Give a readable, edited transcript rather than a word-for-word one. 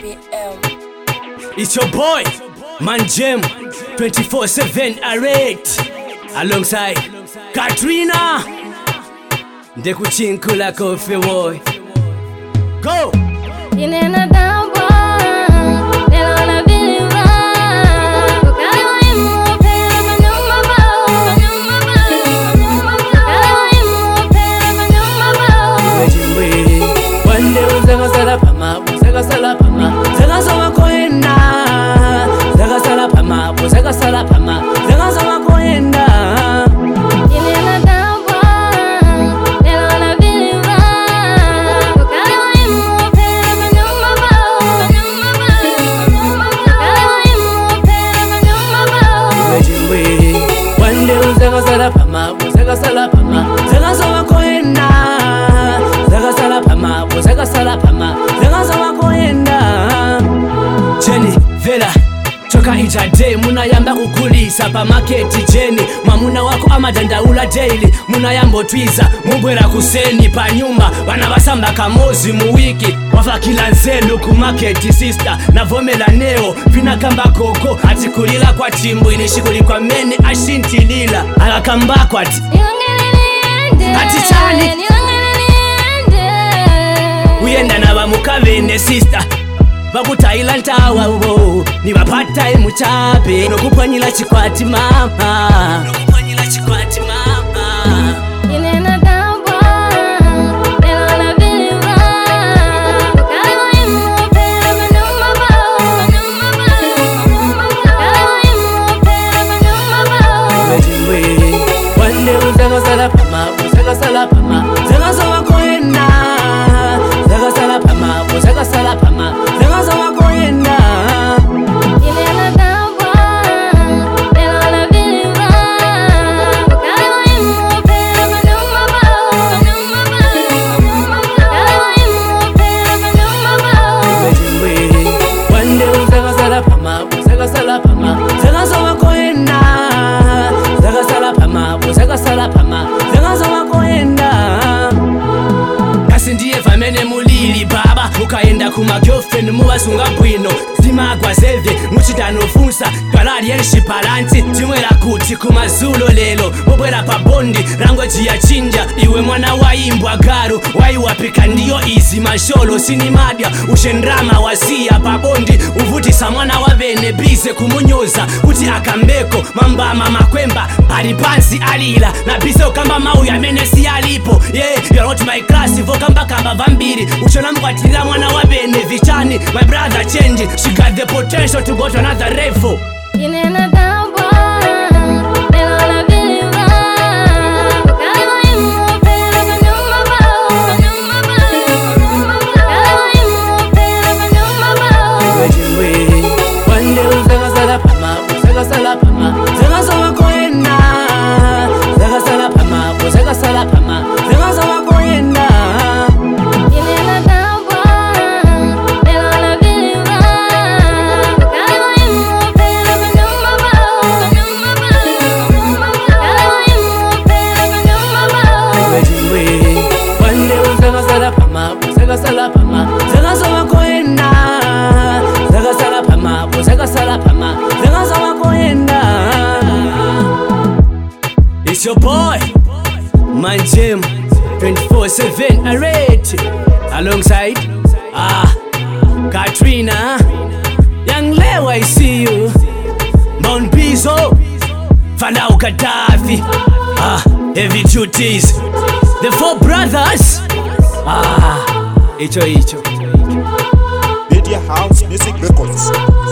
BM. It's your boy, Manjem, 24/7 Arrect, alongside Katrina. Ndekuchinkula kofe boy. Go! Inena damba, nela na biliva. Ukale wa imu pera manyuma bao, manyuma bao. Ukale wa imu pera manyuma bao. Wejimwe, wande uzega salapama, uzega salapama, zega sawa koenda, zega salapama, uzega salapama, zega sawa koenda. Inena damba, nela na biliva. Ukale wa imu pera manyuma bao, manyuma bao. Ukale wa imu pera manyuma bao. Wejimwe, wande uzega salapama, uzega salapama, zega sawa koenda, zega salapama, uzega salapama, zega sawa koenda. Jenny, Vela, choka ijade munayamba kukulisa pa market Jenny, mamuna wako amadandaula daily munayamba twiza mubwera kuseni pa nyumba bana basamba kamozi mu wiki wafakila nzelu ku market sister navomela neo vinakamba koko atikulila kwa timbu inishikuli kwa mene ashintilila alakambako ati Ati chani? uyenda na bamukavene sister bakutayila ntawa ubo nibapata imuchape nokupwanyila chikwati mama nokupwanyila chikwati mama Inena damba, nela na biliva. Ukale wa imu pera manyuma bao, manyuma bao. Ukale wa imu pera manyuma bao. Wejimwe, wande uzega salapama, uzega salapama, zega sawa koenda, zega salapama, uzega salapama, zega sawa koenda. Inena damba, nela na biliva. Ukale wa imu pera manyuma bao, manyuma bao. Ukale wa imu pera manyuma bao. Wejimwe, wande uzega salapama, uzega salapama, zega sawa koenda, zega salapama, uzega salapama, zega sawa koenda. Kasi ndiye vamene mulili baba mukaenda kuma girlfriend mubasunga bwino zimagwa zeve muchitanofunsa kalali yenshipalanti timwera kuti kumazulo lelo mubwera pa bondi language ya chinja iwe mwana waimbwa garu waiwapika ndiyo izi masholo sinimadya ushendrama wasiya pa bondi uvutisa mwana wa bene bize kumunyoza kuti akambeko mambama makwemba ali pansi alila na bize ukamba mau yamene si alipo yeah you're not my class vokamba kamba vambiri uchona mkwatira mwana wa bene vichani my brother change she got the potential to go to another level. Inena damba, nela na biliva. Ukale wa imu pera manyuma bao, manyuma bao. Ukale wa imu pera manyuma bao. Wejimwe, wande uzega salapama, uzega salapama, zega sawa koenda, zega salapama, uzega salapama, zega sawa koenda. Inena damba, nela na biliva. Ukale wa imu pera manyuma bao, manyuma bao. Ukale wa imu pera manyuma bao. Wejimwe, wande uzega salapama, uzega salapama, zega sawa koenda, zega salapama, uzega salapama, zega sawa koenda. It's your boy, Manjem, 24/7 Arrect, alongside Katrina, Young Leo, I see you, Mount Bizo, Fanao Gaddafi, Heavy Duties, the four brothers, Icho. Media House Music Records.